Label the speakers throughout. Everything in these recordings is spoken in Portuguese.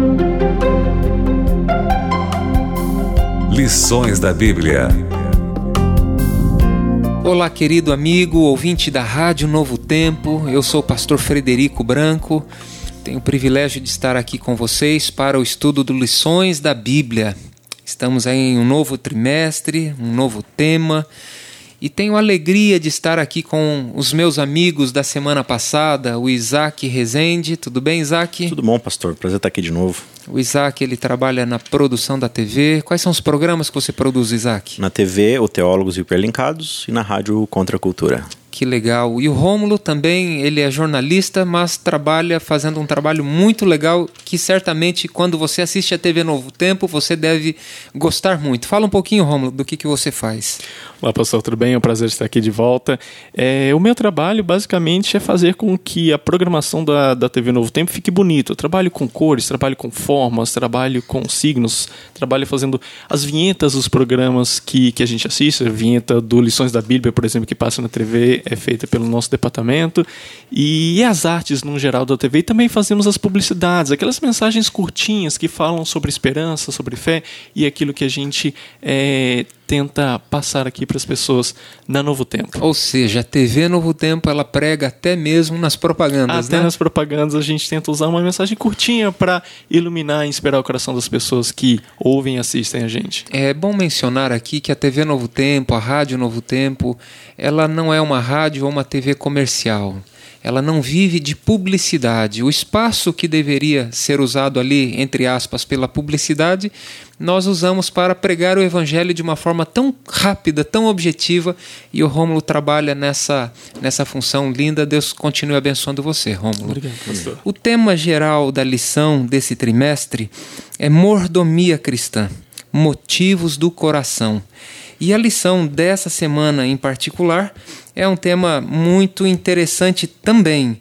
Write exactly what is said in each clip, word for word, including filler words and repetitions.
Speaker 1: Lições da Bíblia.
Speaker 2: Olá, querido amigo, ouvinte da Rádio Novo Tempo. Eu sou o pastor Frederico Branco. Tenho o privilégio de estar aqui com vocês para o estudo do Lições da Bíblia. Estamos aí em um novo trimestre, um novo tema. E tenho a alegria de estar aqui com os meus amigos da semana passada, o Isaac Rezende. Tudo bem, Isaac?
Speaker 3: Tudo bom, pastor. Prazer estar aqui de novo.
Speaker 2: O Isaac, ele trabalha na produção da T V. Quais são os programas que você produz, Isaac?
Speaker 3: Na T V, o Teólogos Hiperlinkados, e na rádio Contra a Cultura.
Speaker 2: Que legal. E o Rômulo também, ele é jornalista, mas trabalha fazendo um trabalho muito legal que certamente quando você assiste a T V Novo Tempo, você deve gostar muito. Fala um pouquinho, Rômulo, do que, que você faz.
Speaker 4: Olá, pastor, tudo bem? É um prazer estar aqui de volta. É, o meu trabalho, basicamente, é fazer com que a programação da, da T V Novo Tempo fique bonita. Eu trabalho com cores, trabalho com formas, trabalho com signos, trabalho fazendo as vinhetas dos programas que, que a gente assiste. A vinheta do Lições da Bíblia, por exemplo, que passa na T V, é feita pelo nosso departamento. E as artes, no geral, da T V. E também fazemos as publicidades, aquelas mensagens curtinhas que falam sobre esperança, sobre fé e aquilo que a gente é, tenta passar aqui para as pessoas na Novo Tempo.
Speaker 2: Ou seja, a T V Novo Tempo, ela prega até mesmo nas propagandas,
Speaker 4: até
Speaker 2: né?
Speaker 4: nas propagandas a gente tenta usar uma mensagem curtinha para iluminar e inspirar o coração das pessoas que ouvem e assistem a gente.
Speaker 2: É bom mencionar aqui que a T V Novo Tempo, a Rádio Novo Tempo, ela não é uma rádio ou uma T V comercial. Ela não vive de publicidade. O espaço que deveria ser usado ali, entre aspas, pela publicidade, nós usamos para pregar o Evangelho de uma forma tão rápida, tão objetiva, e o Rômulo trabalha nessa, nessa função linda. Deus continue abençoando você, Rômulo.
Speaker 4: Obrigado, pastor.
Speaker 2: O tema geral da lição desse trimestre é mordomia cristã, motivos do coração. E a lição dessa semana em particular é um tema muito interessante também.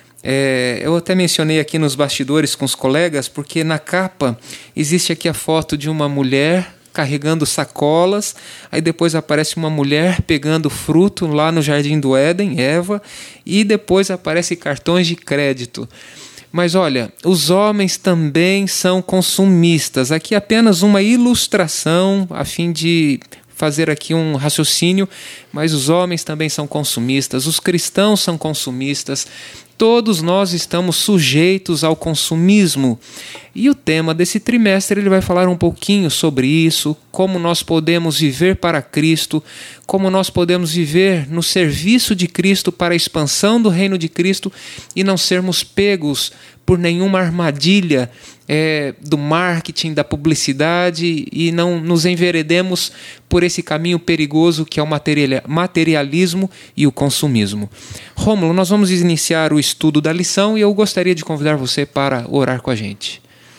Speaker 2: É, eu até mencionei aqui nos bastidores com os colegas, porque na capa existe aqui a foto de uma mulher carregando sacolas, aí depois aparece uma mulher pegando fruto lá no Jardim do Éden, Eva, e depois aparece cartões de crédito. Mas olha, os homens também são consumistas. Aqui apenas uma ilustração a fim de fazer aqui um raciocínio, mas os homens também são consumistas, os cristãos são consumistas, todos nós estamos sujeitos ao consumismo. E o tema desse trimestre ele vai falar um pouquinho sobre isso, como nós podemos viver para Cristo, como nós podemos viver no serviço de Cristo para a expansão do reino de Cristo e não sermos pegos por nenhuma armadilha é, do marketing, da publicidade, e não nos enveredemos por esse caminho perigoso que é o materialismo e o consumismo. Rômulo, nós vamos iniciar o estudo da lição e eu gostaria de convidar você para orar com a gente.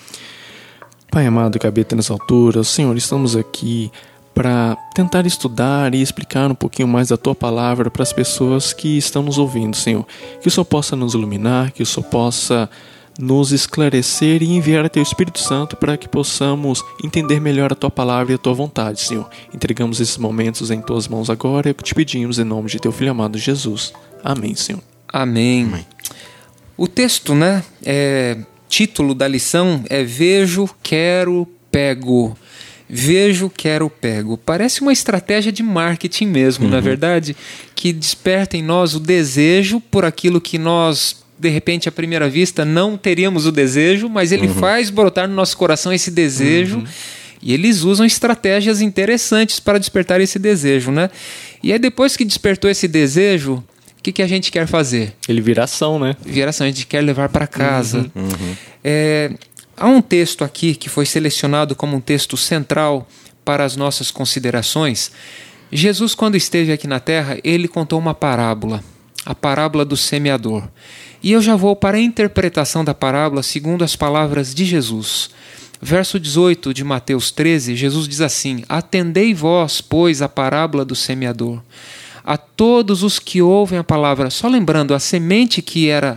Speaker 4: Pai amado que habita nas alturas, Senhor, estamos aqui para tentar estudar e explicar um pouquinho mais da Tua Palavra para as pessoas que estão nos ouvindo, Senhor. Que o Senhor possa nos iluminar, que o Senhor possa nos esclarecer e enviar a Teu Espírito Santo para que possamos entender melhor a Tua Palavra e a Tua vontade, Senhor. Entregamos esses momentos em Tuas mãos agora e é o que te pedimos em nome de Teu Filho amado Jesus. Amém, Senhor.
Speaker 2: Amém. Amém. O texto, né, é, título da lição é Vejo, Quero, Pego. Vejo, quero, pego. Parece uma estratégia de marketing mesmo, uhum. Na verdade, que desperta em nós o desejo por aquilo que nós, de repente, à primeira vista, não teríamos o desejo, mas ele uhum. faz brotar no nosso coração esse desejo, uhum. E eles usam estratégias interessantes para despertar esse desejo, né? E aí, depois que despertou esse desejo, o que, que a gente quer fazer?
Speaker 4: Ele vira ação, né?
Speaker 2: Vira ação, a gente quer levar para casa.
Speaker 3: Uhum. Uhum.
Speaker 2: É... Há um texto aqui que foi selecionado como um texto central para as nossas considerações. Jesus, quando esteve aqui na Terra, ele contou uma parábola, a parábola do semeador. E eu já vou para a interpretação da parábola segundo as palavras de Jesus. Verso dezoito de Mateus treze, Jesus diz assim: Atendei vós, pois, a parábola do semeador. A todos os que ouvem a palavra, só lembrando, a semente que era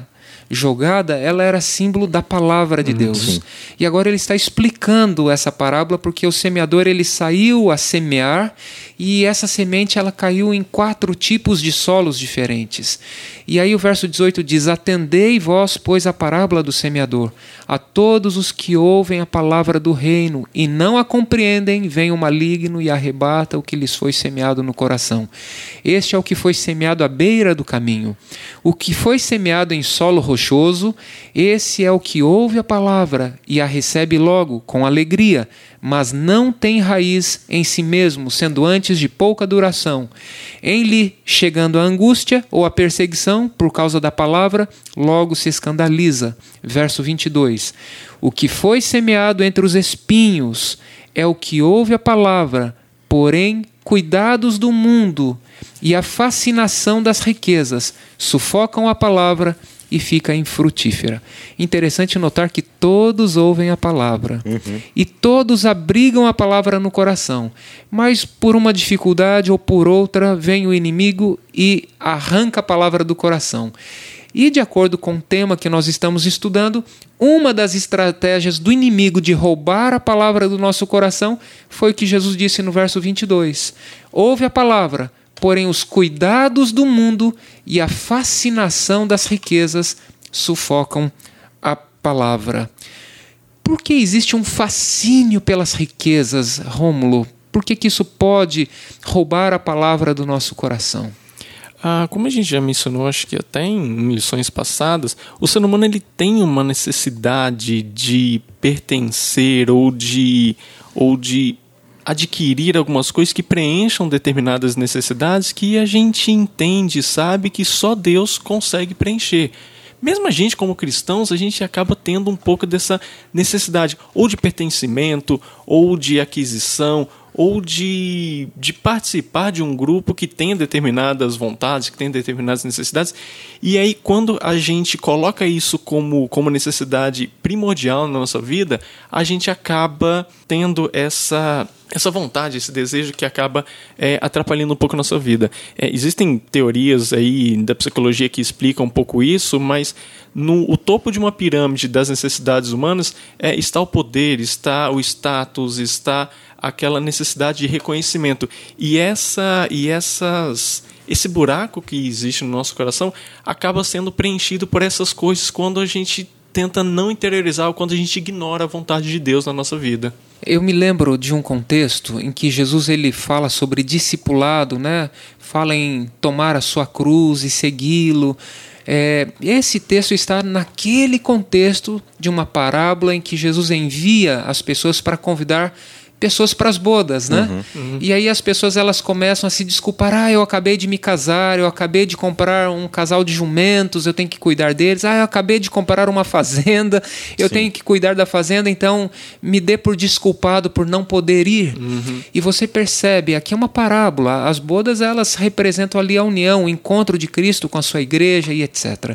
Speaker 2: jogada, ela era símbolo da palavra de Deus.
Speaker 3: Sim.
Speaker 2: E agora ele está explicando essa parábola porque o semeador ele saiu a semear e essa semente ela caiu em quatro tipos de solos diferentes. E aí o verso dezoito diz: atendei vós, pois, a parábola do semeador. A todos os que ouvem a palavra do reino e não a compreendem, vem o maligno e arrebata o que lhes foi semeado no coração. Este é o que foi semeado à beira do caminho. O que foi semeado em solo rochoso, esse é o que ouve a palavra e a recebe logo, com alegria, mas não tem raiz em si mesmo, sendo antes de pouca duração. Em lhe chegando a angústia ou a perseguição por causa da palavra, logo se escandaliza. Verso vinte e dois. O que foi semeado entre os espinhos é o que ouve a palavra, porém cuidados do mundo e a fascinação das riquezas sufocam a palavra e fica infrutífera. Interessante notar que todos ouvem a palavra uhum. e todos abrigam a palavra no coração, mas por uma dificuldade ou por outra vem o inimigo e arranca a palavra do coração. E de acordo com o tema que nós estamos estudando, uma das estratégias do inimigo de roubar a palavra do nosso coração foi o que Jesus disse no verso vinte e dois. Ouve a palavra, porém os cuidados do mundo e a fascinação das riquezas sufocam a palavra. Por que existe um fascínio pelas riquezas, Rômulo? Por que que isso pode roubar a palavra do nosso coração?
Speaker 4: Ah, como a gente já mencionou, acho que até em lições passadas, o ser humano ele tem uma necessidade de pertencer ou de, ou de adquirir algumas coisas que preencham determinadas necessidades que a gente entende, sabe que só Deus consegue preencher. Mesmo a gente, como cristãos, a gente acaba tendo um pouco dessa necessidade ou de pertencimento, ou de aquisição, ou de, de participar de um grupo que tem determinadas vontades, que tem determinadas necessidades. E aí, quando a gente coloca isso como, como necessidade primordial na nossa vida, a gente acaba tendo essa, essa vontade, esse desejo que acaba é, atrapalhando um pouco a nossa vida. É, existem teorias aí da psicologia que explicam um pouco isso, mas no o topo de uma pirâmide das necessidades humanas é, está o poder, está o status, está aquela necessidade de reconhecimento. E, essa, e essas, esse buraco que existe no nosso coração acaba sendo preenchido por essas coisas quando a gente tenta não interiorizar ou quando a gente ignora a vontade de Deus na nossa vida.
Speaker 2: Eu me lembro de um contexto em que Jesus ele fala sobre discipulado, né? Fala em tomar a sua cruz e segui-lo. É, esse texto está naquele contexto de uma parábola em que Jesus envia as pessoas para convidar pessoas para as bodas, né? Uhum, uhum. E aí as pessoas elas começam a se desculpar. Ah, eu acabei de me casar, eu acabei de comprar um casal de jumentos, eu tenho que cuidar deles. Ah, eu acabei de comprar uma fazenda, eu Sim. tenho que cuidar da fazenda, então me dê por desculpado por não poder ir. Uhum. E você percebe, aqui é uma parábola. As bodas elas representam ali a união, o encontro de Cristo com a sua igreja e etcétera.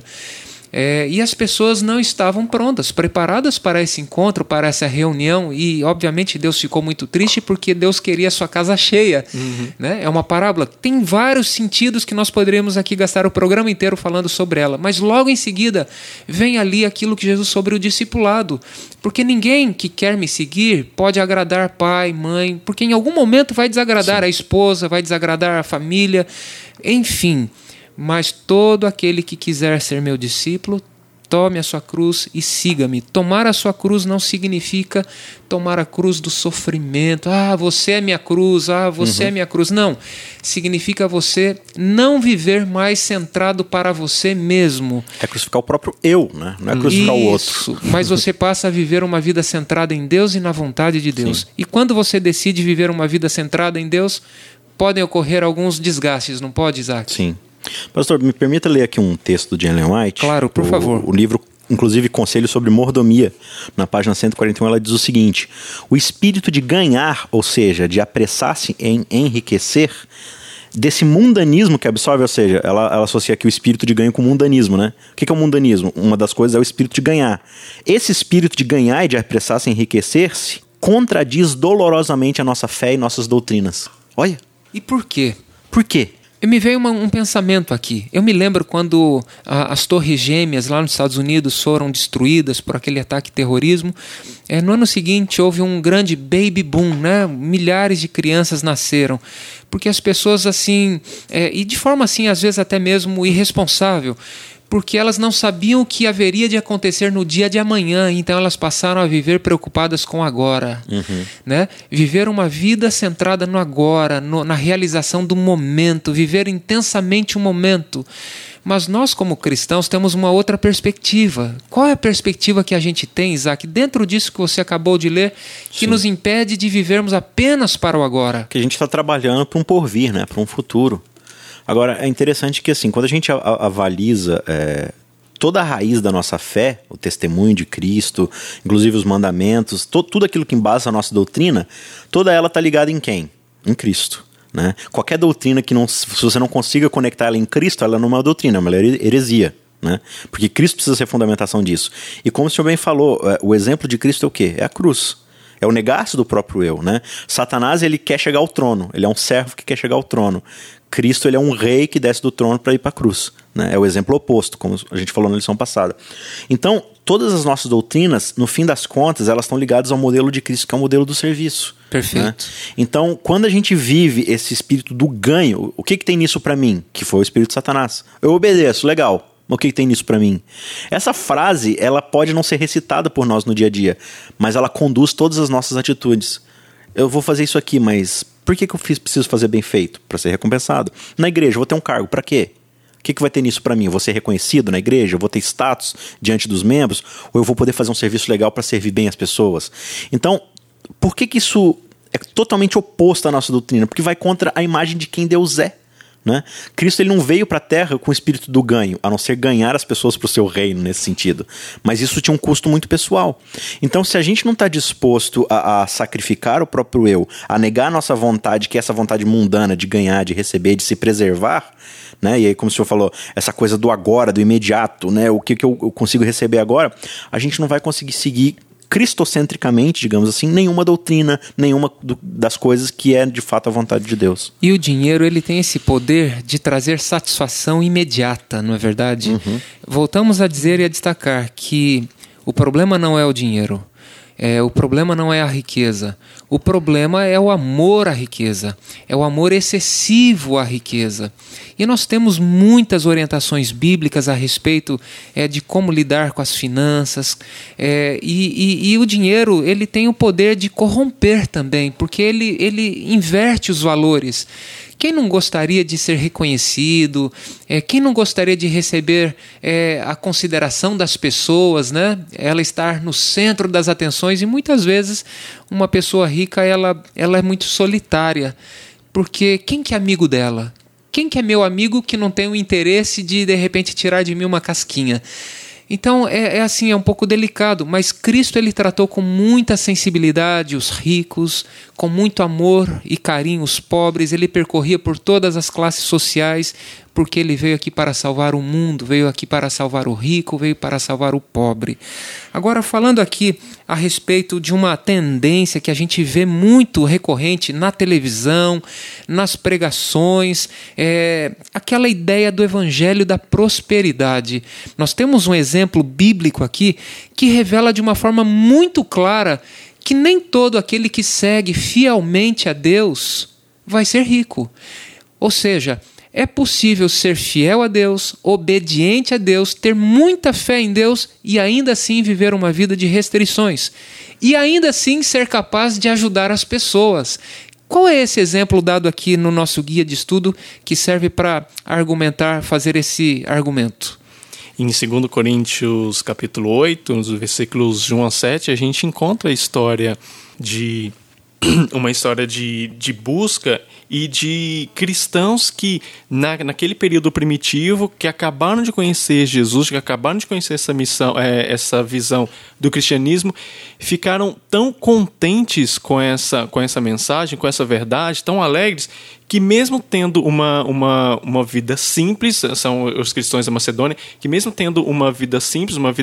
Speaker 2: É, e as pessoas não estavam prontas, preparadas para esse encontro, para essa reunião, e obviamente Deus ficou muito triste porque Deus queria a sua casa cheia. Uhum. Né? É uma parábola, tem vários sentidos que nós poderíamos aqui gastar o programa inteiro falando sobre ela, mas logo em seguida vem ali aquilo que Jesus sobre o discipulado, porque ninguém que quer me seguir pode agradar pai, mãe, porque em algum momento vai desagradar Sim. a esposa, vai desagradar a família, enfim. Mas todo aquele que quiser ser meu discípulo, tome a sua cruz e siga-me. Tomar a sua cruz não significa tomar a cruz do sofrimento. Ah, você é minha cruz, ah, você uhum. é minha cruz. Não, significa você não viver mais centrado para você mesmo.
Speaker 3: É crucificar o próprio eu, né? Não é crucificar
Speaker 2: Isso,
Speaker 3: o outro.
Speaker 2: Mas você passa a viver uma vida centrada em Deus e na vontade de Deus. Sim. E quando você decide viver uma vida centrada em Deus, podem ocorrer alguns desgastes, não pode, Isaac?
Speaker 3: Sim. Pastor, me permita ler aqui um texto de Ellen White.
Speaker 2: Claro, por
Speaker 3: o,
Speaker 2: favor.
Speaker 3: O livro, inclusive, Conselho sobre Mordomia, na página cento e quarenta e um, ela diz o seguinte: o espírito de ganhar, ou seja, de apressar-se em enriquecer, desse mundanismo que absorve, ou seja, ela, ela associa aqui o espírito de ganho com o mundanismo, né? O que é o mundanismo? Uma das coisas é o espírito de ganhar. Esse espírito de ganhar e de apressar-se em enriquecer-se contradiz dolorosamente a nossa fé e nossas doutrinas. Olha.
Speaker 2: E por quê?
Speaker 3: Por quê?
Speaker 2: me veio uma, um pensamento aqui. Eu me lembro quando a, as torres gêmeas lá nos Estados Unidos foram destruídas por aquele ataque terrorismo. É, no ano seguinte houve um grande baby boom, né? Milhares de crianças nasceram. Porque as pessoas assim, é, e de forma assim às vezes até mesmo irresponsável, porque elas não sabiam o que haveria de acontecer no dia de amanhã, então elas passaram a viver preocupadas com o agora. Uhum. Né? Viver uma vida centrada no agora, no, na realização do momento, viver intensamente o momento. Mas nós, como cristãos, temos uma outra perspectiva. Qual é a perspectiva que a gente tem, Isaac, dentro disso que você acabou de ler, que Sim. nos impede de vivermos apenas para o agora?
Speaker 3: Que a gente está trabalhando para um porvir, né? Para um futuro. Agora, é interessante que, assim, quando a gente avaliza é, toda a raiz da nossa fé, o testemunho de Cristo, inclusive os mandamentos, to, tudo aquilo que embasa a nossa doutrina, toda ela está ligada em quem? Em Cristo. Né? Qualquer doutrina que não, se você não consiga conectar ela em Cristo, ela não é uma doutrina, é uma heresia. Né? Porque Cristo precisa ser a fundamentação disso. E como o senhor bem falou, o exemplo de Cristo é o quê? É a cruz. É o negar-se do próprio eu, né? Satanás, ele quer chegar ao trono. Ele é um servo que quer chegar ao trono. Cristo, ele é um rei que desce do trono para ir para a cruz. Né? É o exemplo oposto, como a gente falou na lição passada. Então, todas as nossas doutrinas, no fim das contas, elas estão ligadas ao modelo de Cristo, que é o modelo do serviço.
Speaker 2: Perfeito.
Speaker 3: Né? Então, quando a gente vive esse espírito do ganho, o que, que tem nisso para mim? Que foi o espírito de Satanás. Eu obedeço, legal. O que, que tem nisso para mim? Essa frase, ela pode não ser recitada por nós no dia a dia, mas ela conduz todas as nossas atitudes. Eu vou fazer isso aqui, mas por que, que eu fiz, preciso fazer bem feito? Para ser recompensado. Na igreja, eu vou ter um cargo, para quê? O que, que vai ter nisso para mim? Eu vou ser reconhecido na igreja? Eu vou ter status diante dos membros? Ou eu vou poder fazer um serviço legal para servir bem as pessoas? Então, por que, que isso é totalmente oposto à nossa doutrina? Porque vai contra a imagem de quem Deus é. Né? Cristo, ele não veio para a terra com o espírito do ganho, a não ser ganhar as pessoas para o seu reino nesse sentido, mas isso tinha um custo muito pessoal. Então, se a gente não está disposto a, a sacrificar o próprio eu, a negar a nossa vontade, que é essa vontade mundana de ganhar, de receber, de se preservar, né? E aí, como o senhor falou, essa coisa do agora, do imediato, né? O que, que eu, eu consigo receber agora, a gente não vai conseguir seguir cristocentricamente, digamos assim, nenhuma doutrina, nenhuma do, das coisas que é de fato a vontade de Deus.
Speaker 2: E o dinheiro, ele tem esse poder de trazer satisfação imediata, não é verdade? Uhum. Voltamos a dizer e a destacar que o problema não é o dinheiro, é, o problema não é a riqueza, o problema é o amor à riqueza, é o amor excessivo à riqueza. E nós temos muitas orientações bíblicas a respeito é, de como lidar com as finanças. É, e, e, e o dinheiro, ele tem o poder de corromper também, porque ele, ele inverte os valores. Quem não gostaria de ser reconhecido? É, quem não gostaria de receber é, a consideração das pessoas, né? Ela estar no centro das atenções. E muitas vezes uma pessoa rica ela, ela é muito solitária, porque quem que é amigo dela? Quem que é meu amigo que não tem o interesse de, de repente, tirar de mim uma casquinha? Então, é, é assim, é um pouco delicado, mas Cristo, ele tratou com muita sensibilidade os ricos, com muito amor e carinho os pobres. Ele percorria por todas as classes sociais, porque ele veio aqui para salvar o mundo, veio aqui para salvar o rico, veio para salvar o pobre. Agora, falando aqui a respeito de uma tendência que a gente vê muito recorrente na televisão, nas pregações, é aquela ideia do evangelho da prosperidade. Nós temos um exemplo bíblico aqui que revela de uma forma muito clara que nem todo aquele que segue fielmente a Deus vai ser rico. Ou seja, é possível ser fiel a Deus, obediente a Deus, ter muita fé em Deus e ainda assim viver uma vida de restrições. E ainda assim ser capaz de ajudar as pessoas. Qual é esse exemplo dado aqui no nosso guia de estudo que serve para argumentar, fazer esse argumento?
Speaker 4: Em dois Coríntios capítulo oito, nos versículos de um a sete, a gente encontra a história de uma história de, de busca e de cristãos que, na, naquele período primitivo, que acabaram de conhecer Jesus, que acabaram de conhecer essa missão, é, essa visão do cristianismo, ficaram tão contentes com essa, com essa mensagem, com essa verdade, tão alegres, que mesmo tendo uma, uma, uma vida simples, são os cristãos da Macedônia, que mesmo tendo uma vida simples, uma vida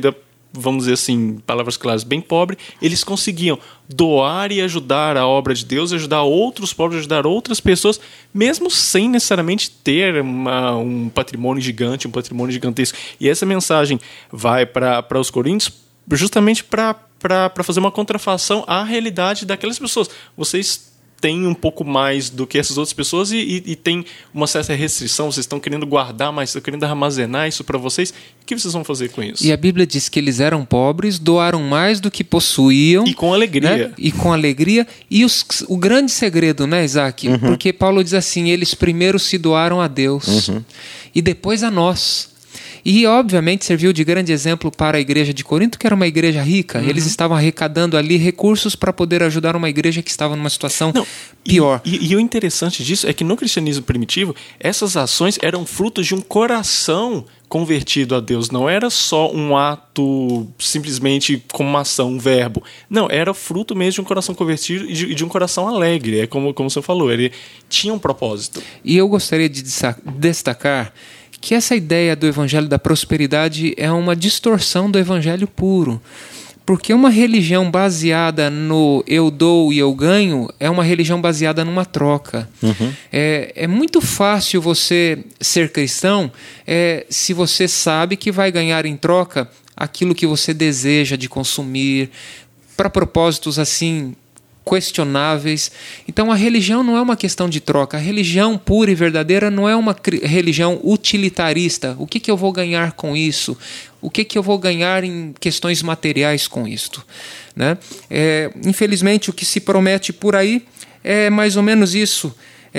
Speaker 4: vamos dizer assim, palavras claras, bem pobre, eles conseguiam doar e ajudar a obra de Deus, ajudar outros pobres, ajudar outras pessoas, mesmo sem necessariamente ter uma, um patrimônio gigante, um patrimônio gigantesco. E essa mensagem vai para os coríntios justamente para fazer uma contrafação à realidade daquelas pessoas. Vocês têm um pouco mais do que essas outras pessoas e, e, e tem uma certa restrição, vocês estão querendo guardar mais, estão querendo armazenar isso para vocês. O que vocês vão fazer com isso?
Speaker 2: E a Bíblia diz que eles eram pobres, doaram mais do que possuíam.
Speaker 4: E com alegria.
Speaker 2: Né? E com alegria. E os, o grande segredo, né, Isaac? Uhum. Porque Paulo diz assim, eles primeiro se doaram a Deus uhum. e depois a nós. E, obviamente, serviu de grande exemplo para a igreja de Corinto, que era uma igreja rica. Uhum. Eles estavam arrecadando ali recursos para poder ajudar uma igreja que estava numa situação Não, pior.
Speaker 4: E, e, e o interessante disso é que no cristianismo primitivo, essas ações eram frutos de um coração convertido a Deus. Não era só um ato simplesmente como uma ação, um verbo. Não, era fruto mesmo de um coração convertido e de, de um coração alegre. É como, como você falou, ele tinha um propósito.
Speaker 2: E eu gostaria de destacar que essa ideia do evangelho da prosperidade é uma distorção do evangelho puro. Porque uma religião baseada no eu dou e eu ganho é uma religião baseada numa troca. Uhum. É, é muito fácil você ser cristão é, se você sabe que vai ganhar em troca aquilo que você deseja de consumir, para propósitos assim questionáveis. Então a religião não é uma questão de troca. A religião pura e verdadeira não é uma religião utilitarista. O que, que eu vou ganhar com isso? O que, que eu vou ganhar em questões materiais com isto? Né? É, infelizmente o que se promete por aí é mais ou menos isso.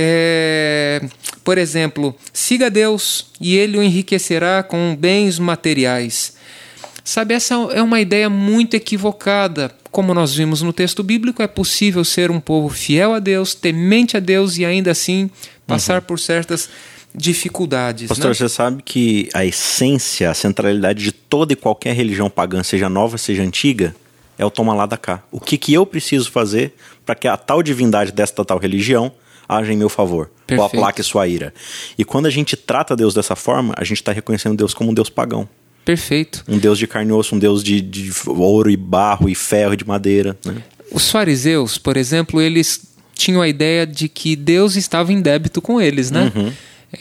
Speaker 2: É, por exemplo, siga Deus e Ele o enriquecerá com bens materiais. Sabe, essa é uma ideia muito equivocada. Como nós vimos no texto bíblico, é possível ser um povo fiel a Deus, temente a Deus e ainda assim passar uhum. por certas dificuldades.
Speaker 3: Pastor, né? Você sabe que a essência, a centralidade de toda e qualquer religião pagã, seja nova, seja antiga, é o toma lá da cá. O que, que eu preciso fazer para que a tal divindade desta tal religião haja em meu favor? Perfeito. Ou aplaque sua ira. E quando a gente trata Deus dessa forma, a gente está reconhecendo Deus como um Deus pagão.
Speaker 2: Perfeito.
Speaker 3: Um Deus de carne e osso, um Deus de, de ouro e barro e ferro e de madeira. Né?
Speaker 2: Os fariseus, por exemplo, eles tinham a ideia de que Deus estava em débito com eles, né? Uhum.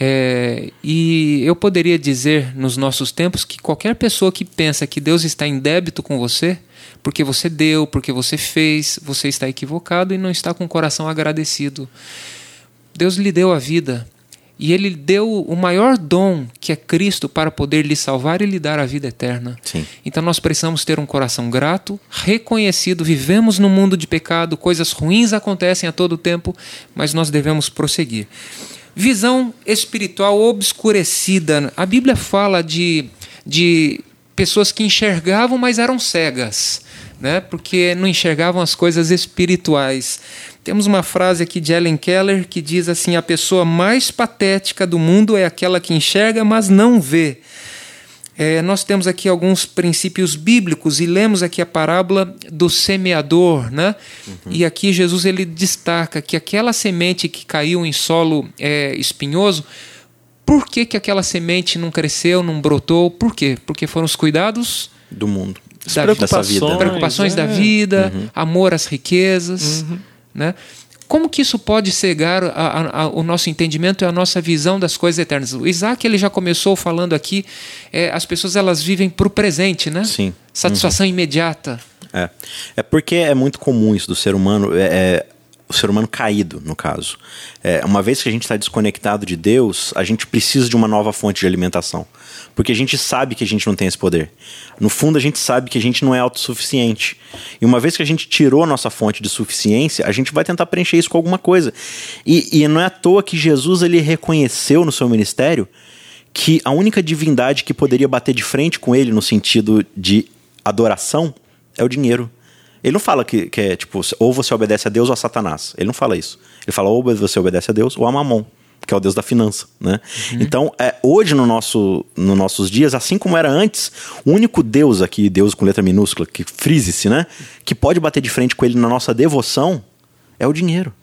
Speaker 2: É, e eu poderia dizer nos nossos tempos que qualquer pessoa que pensa que Deus está em débito com você, porque você deu, porque você fez, você está equivocado e não está com o coração agradecido. Deus lhe deu a vida. E Ele deu o maior dom, que é Cristo, para poder lhe salvar e lhe dar a vida eterna.
Speaker 3: Sim.
Speaker 2: Então nós precisamos ter um coração grato, reconhecido. Vivemos num mundo de pecado, coisas ruins acontecem a todo tempo, mas nós devemos prosseguir. Visão espiritual obscurecida. A Bíblia fala de, de pessoas que enxergavam, mas eram cegas, né? Porque não enxergavam as coisas espirituais. Temos uma frase aqui de Helen Keller que diz assim: a pessoa mais patética do mundo é aquela que enxerga, mas não vê. É, nós temos aqui alguns princípios bíblicos e lemos aqui a parábola do semeador, né? Uhum. E aqui Jesus ele destaca que aquela semente que caiu em solo é, espinhoso, por que, que aquela semente não cresceu, não brotou? Por quê? Porque foram os cuidados
Speaker 3: do mundo,
Speaker 2: da
Speaker 3: preocupações,
Speaker 2: vida, né? preocupações é. da vida, uhum. amor às riquezas, uhum. né? Como que isso pode cegar a, a, a, o nosso entendimento e a nossa visão das coisas eternas? O Isaac ele já começou falando aqui, é, as pessoas elas vivem para o presente, né?
Speaker 3: Sim.
Speaker 2: Satisfação uhum. imediata.
Speaker 3: É. é porque é muito comum isso do ser humano, é, é, o ser humano caído, no caso. É, uma vez que a gente está desconectado de Deus, a gente precisa de uma nova fonte de alimentação. Porque a gente sabe que a gente não tem esse poder. No fundo, a gente sabe que a gente não é autossuficiente. E uma vez que a gente tirou a nossa fonte de suficiência, a gente vai tentar preencher isso com alguma coisa. E, e não é à toa que Jesus ele reconheceu no seu ministério que a única divindade que poderia bater de frente com ele no sentido de adoração é o dinheiro. Ele não fala que, que é tipo, ou você obedece a Deus ou a Satanás. Ele não fala isso. Ele fala ou você obedece a Deus ou a Mamon, que é o Deus da finança, né? Uhum. Então, é, hoje no nosso, nos nossos dias, assim como era antes, o único Deus aqui, Deus com letra minúscula, que frise-se, né? Que pode bater de frente com ele na nossa devoção, é o dinheiro.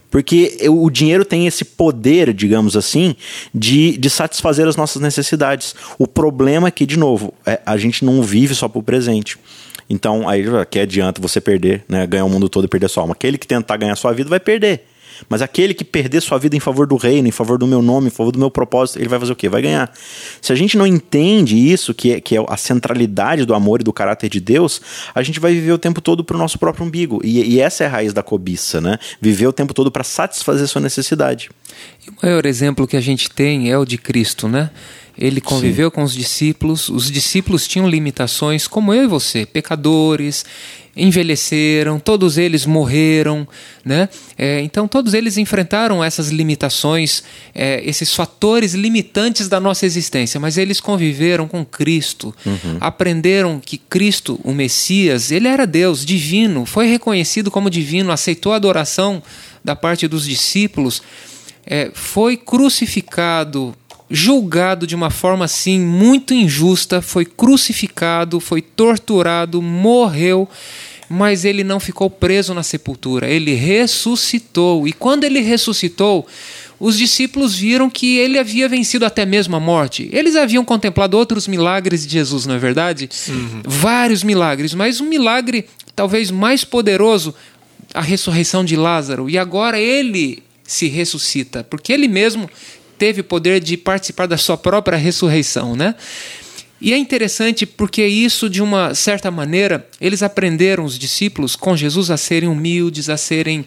Speaker 3: Porque o dinheiro tem esse poder, digamos assim, de, de satisfazer as nossas necessidades. O problema é que, de novo, é, a gente não vive só pro presente. Então, aí que adianta você perder, né, ganhar o mundo todo e perder sua alma. Aquele que tentar ganhar sua vida vai perder. Mas aquele que perder sua vida em favor do reino, em favor do meu nome, em favor do meu propósito, ele vai fazer o quê? Vai ganhar. Se a gente não entende isso, que é, que é a centralidade do amor e do caráter de Deus, a gente vai viver o tempo todo pro nosso próprio umbigo. E, e essa é a raiz da cobiça, né? Viver o tempo todo para satisfazer sua necessidade.
Speaker 2: E o maior exemplo que a gente tem é o de Cristo, né? Ele conviveu Sim. com os discípulos, os discípulos tinham limitações, como eu e você, pecadores, envelheceram, todos eles morreram, né? É, então todos eles enfrentaram essas limitações, é, esses fatores limitantes da nossa existência, mas eles conviveram com Cristo, uhum. aprenderam que Cristo, o Messias, ele era Deus, divino, foi reconhecido como divino, aceitou a adoração da parte dos discípulos, é, foi crucificado, julgado de uma forma assim muito injusta, foi crucificado, foi torturado, morreu, mas ele não ficou preso na sepultura, ele ressuscitou. E quando ele ressuscitou, os discípulos viram que ele havia vencido até mesmo a morte. Eles haviam contemplado outros milagres de Jesus, não é verdade? Uhum. Vários milagres, mas um milagre talvez mais poderoso, a ressurreição de Lázaro. E agora ele se ressuscita, porque ele mesmo teve o poder de participar da sua própria ressurreição, né? E é interessante porque isso, de uma certa maneira, eles aprenderam, os discípulos, com Jesus, a serem humildes, a serem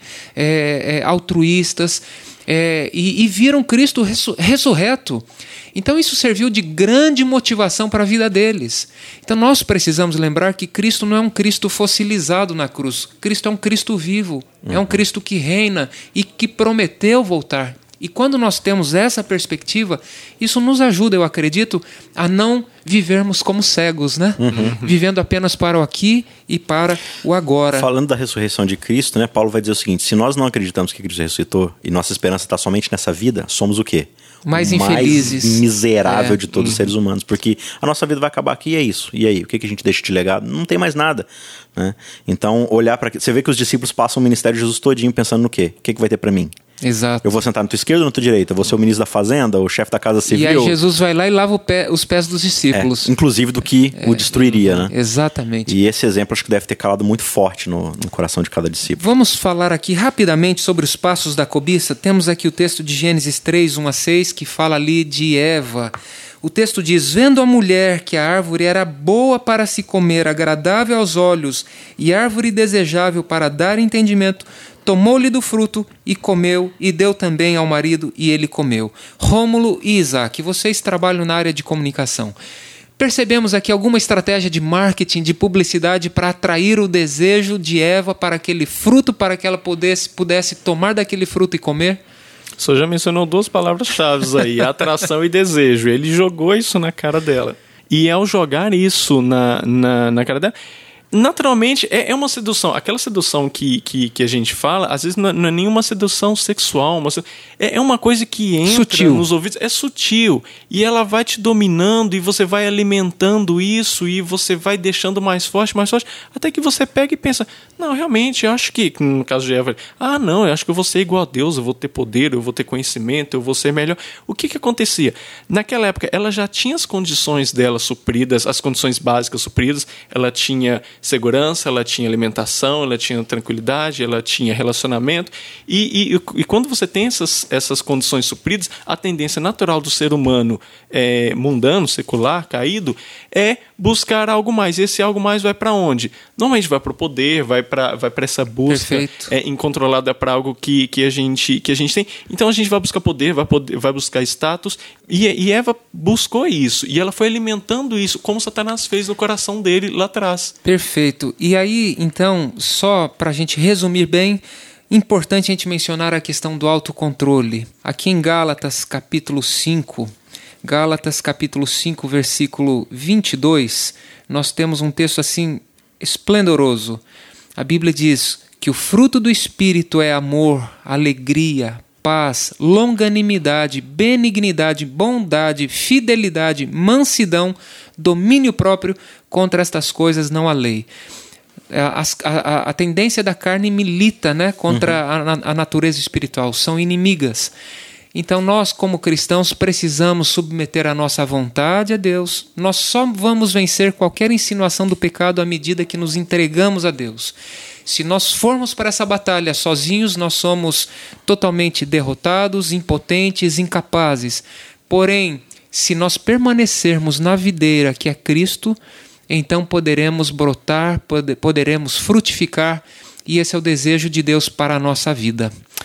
Speaker 2: é, é, altruístas, é, e, e viram Cristo ressu- ressurreto. Então isso serviu de grande motivação para a vida deles. Então nós precisamos lembrar que Cristo não é um Cristo fossilizado na cruz. Cristo é um Cristo vivo, uhum. é um Cristo que reina e que prometeu voltar. E quando nós temos essa perspectiva, isso nos ajuda, eu acredito, a não vivermos como cegos, né? Uhum. Vivendo apenas para o aqui e para o agora.
Speaker 3: Falando da ressurreição de Cristo, né, Paulo vai dizer o seguinte: se nós não acreditamos que Cristo ressuscitou e nossa esperança está somente nessa vida, somos o quê?
Speaker 2: Mais infelizes.
Speaker 3: Mais miserável é. de todos uhum. os seres humanos. Porque a nossa vida vai acabar aqui e é isso. E aí, o que a gente deixa de legado? Não tem mais nada. Né? Então, olhar para... Você vê que os discípulos passam o ministério de Jesus todinho pensando no quê? O que, que vai ter para mim?
Speaker 2: Exato.
Speaker 3: Eu vou sentar na tua esquerda ou na tua direita? Eu vou ser o ministro da fazenda, o chefe da casa civil?
Speaker 2: E aí Jesus vai lá e lava o pé, os pés dos discípulos.
Speaker 3: É, inclusive do que é, o destruiria, né?
Speaker 2: Exatamente.
Speaker 3: E esse exemplo acho que deve ter calado muito forte no, no coração de cada discípulo.
Speaker 2: Vamos falar aqui rapidamente sobre os passos da cobiça. Temos aqui o texto de Gênesis três, um a seis, que fala ali de Eva. O texto diz: vendo a mulher que a árvore era boa para se comer, agradável aos olhos e árvore desejável para dar entendimento, tomou-lhe do fruto e comeu, e deu também ao marido, e ele comeu. Rômulo e Isaac, vocês trabalham na área de comunicação. Percebemos aqui alguma estratégia de marketing, de publicidade para atrair o desejo de Eva para aquele fruto, para que ela pudesse, pudesse tomar daquele fruto e comer?
Speaker 4: O senhor já mencionou duas palavras-chave aí, atração e desejo. Ele jogou isso na cara dela. E ao jogar isso na, na, na cara dela, naturalmente é, é uma sedução. Aquela sedução que, que, que a gente fala, às vezes não é, não é nenhuma sedução sexual. Uma, é, é uma coisa que entra sutil. Nos ouvidos. É sutil. E ela vai te dominando e você vai alimentando isso e você vai deixando mais forte, mais forte, até que você pega e pensa: não, realmente, eu acho que, no caso de Eva, ah, não, eu acho que eu vou ser igual a Deus, eu vou ter poder, eu vou ter conhecimento, eu vou ser melhor. O que que acontecia? Naquela época, ela já tinha as condições dela supridas, as condições básicas supridas, ela tinha segurança, ela tinha alimentação, ela tinha tranquilidade, ela tinha relacionamento, e, e, e quando você tem essas, essas condições supridas, a tendência natural do ser humano é, mundano, secular, caído, é buscar algo mais. E esse algo mais vai para onde? Normalmente vai para o poder, vai para vai para essa busca é, incontrolada para algo que, que, a gente, que a gente tem. Então a gente vai buscar poder, vai, poder, vai buscar status, e, e Eva buscou isso, e ela foi alimentando isso, como Satanás fez no coração dele lá atrás.
Speaker 2: Perfeito. E aí, então, só para a gente resumir bem, importante a gente mencionar a questão do autocontrole. Aqui em Gálatas capítulo cinco, Gálatas capítulo cinco, versículo vinte e dois, nós temos um texto assim esplendoroso. A Bíblia diz que o fruto do Espírito é amor, alegria, paz, longanimidade, benignidade, bondade, fidelidade, mansidão, domínio próprio. Contra estas coisas não há lei. A, a, a tendência da carne milita, né, contra uhum. a, a natureza espiritual, são inimigas. Então nós, como cristãos, precisamos submeter a nossa vontade a Deus. Nós só vamos vencer qualquer insinuação do pecado à medida que nos entregamos a Deus. Se nós formos para essa batalha sozinhos, nós somos totalmente derrotados, impotentes, incapazes. Porém, se nós permanecermos na videira que é Cristo, então poderemos brotar, poderemos frutificar, e esse é o desejo de Deus para a nossa vida.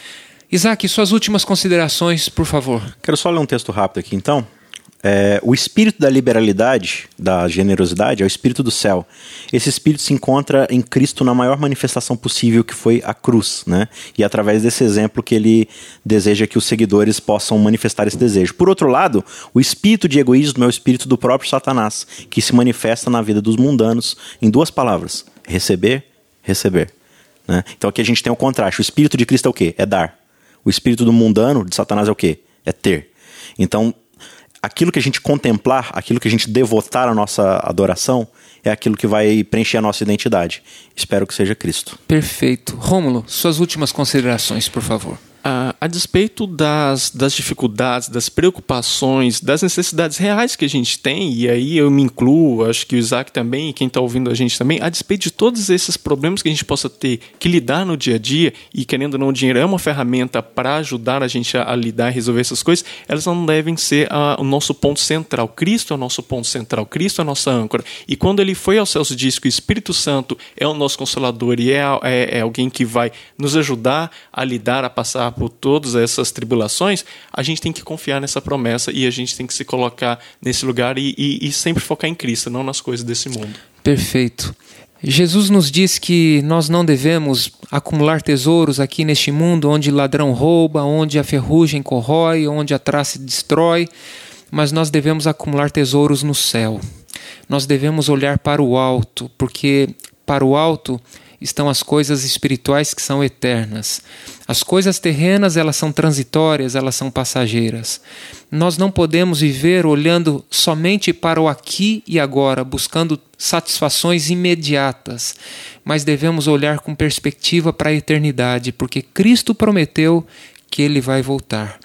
Speaker 2: Isaac, suas últimas considerações, por favor.
Speaker 3: Quero só ler um texto rápido aqui, então. É, o espírito da liberalidade, da generosidade, é o espírito do céu. Esse espírito se encontra em Cristo na maior manifestação possível, que foi a cruz, né? E é através desse exemplo que ele deseja que os seguidores possam manifestar esse desejo. Por outro lado, o espírito de egoísmo é o espírito do próprio Satanás, que se manifesta na vida dos mundanos em duas palavras: receber, receber, né? Então aqui a gente tem o contraste. O espírito de Cristo é o quê? É dar. O espírito do mundano, de Satanás, é o quê? É ter. Então, aquilo que a gente contemplar, aquilo que a gente devotar a nossa adoração, é aquilo que vai preencher a nossa identidade. Espero que seja Cristo.
Speaker 2: Perfeito. Rômulo, suas últimas considerações, por favor.
Speaker 4: A, a despeito das, das dificuldades, das preocupações, das necessidades reais que a gente tem, e aí eu me incluo, acho que o Isaac também, e quem está ouvindo a gente também, a despeito de todos esses problemas que a gente possa ter que lidar no dia a dia, e querendo ou não, o dinheiro é uma ferramenta para ajudar a gente a, a lidar e resolver essas coisas, elas não devem ser a, o nosso ponto central. Cristo é o nosso ponto central, Cristo é a nossa âncora. E quando ele foi aos céus, disse que o Espírito Santo é o nosso consolador e é, é, é alguém que vai nos ajudar a lidar, a passar por todas essas tribulações, a gente tem que confiar nessa promessa e a gente tem que se colocar nesse lugar e, e, e sempre focar em Cristo, não nas coisas desse mundo.
Speaker 2: Perfeito. Jesus nos diz que nós não devemos acumular tesouros aqui neste mundo onde ladrão rouba, onde a ferrugem corrói, onde a traça destrói, mas nós devemos acumular tesouros no céu. Nós devemos olhar para o alto, porque para o alto estão as coisas espirituais que são eternas. As coisas terrenas, elas são transitórias, elas são passageiras. Nós não podemos viver olhando somente para o aqui e agora, buscando satisfações imediatas, mas devemos olhar com perspectiva para a eternidade, porque Cristo prometeu que Ele vai voltar.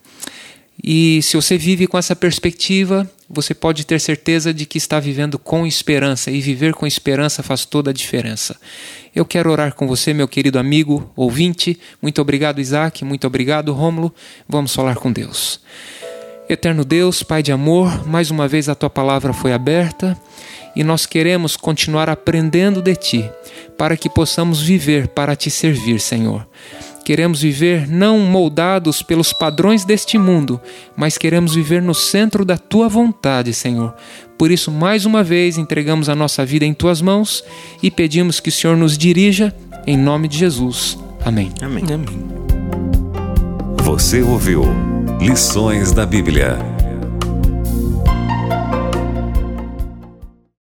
Speaker 2: E se você vive com essa perspectiva, você pode ter certeza de que está vivendo com esperança, e viver com esperança faz toda a diferença. Eu quero orar com você, meu querido amigo, ouvinte. Muito obrigado, Isaac. Muito obrigado, Rômulo. Vamos falar com Deus. Eterno Deus, Pai de amor, mais uma vez a Tua palavra foi aberta e nós queremos continuar aprendendo de Ti, para que possamos viver para Te servir, Senhor. Queremos viver não moldados pelos padrões deste mundo, mas queremos viver no centro da Tua vontade, Senhor. Por isso, mais uma vez, entregamos a nossa vida em Tuas mãos e pedimos que o Senhor nos dirija, em nome de Jesus. Amém.
Speaker 3: Amém.
Speaker 4: Amém.
Speaker 1: Você ouviu Lições da Bíblia.